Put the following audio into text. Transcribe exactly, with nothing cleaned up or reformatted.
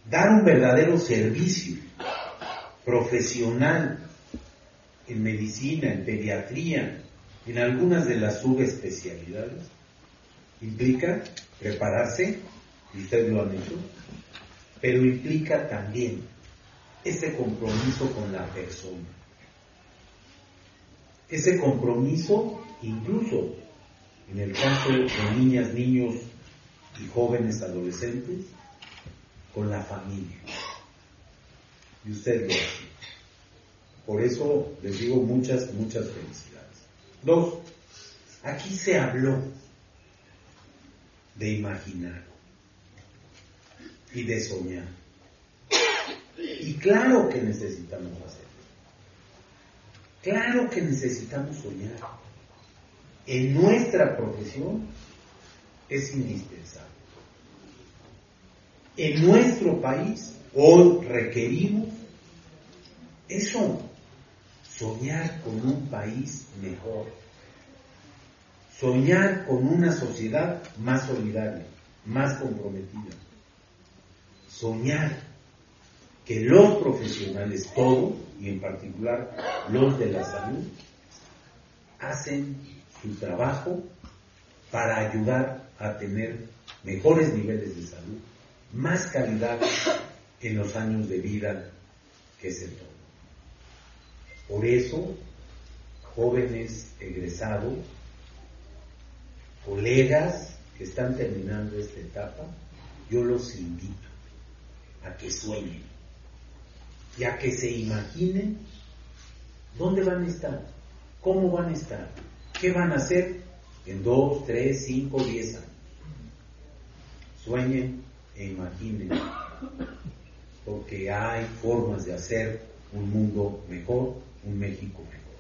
dar un verdadero servicio profesional en medicina, en pediatría, en algunas de las subespecialidades, implica prepararse, y ustedes lo han hecho, pero implica también ese compromiso con la persona. Ese compromiso, incluso en el caso de niñas, niños y jóvenes adolescentes, con la familia. Y usted lo hace. Por eso les digo muchas, muchas felicidades. Dos, aquí se habló de imaginar y de soñar. Y claro que necesitamos hacerlo. Claro que necesitamos soñar. En nuestra profesión es indispensable. En nuestro país hoy requerimos eso, soñar con un país mejor, soñar con una sociedad más solidaria, más comprometida, soñar que los profesionales, todos, y en particular los de la salud, hacen su trabajo para ayudar a tener mejores niveles de salud, más calidad en los años de vida que se toman. Por eso, jóvenes egresados, colegas que están terminando esta etapa, yo los invito a que sueñen y a que se imaginen dónde van a estar, cómo van a estar, qué van a hacer en dos, tres, cinco, diez años. Sueñen e imaginen, porque hay formas de hacer un mundo mejor, un México mejor.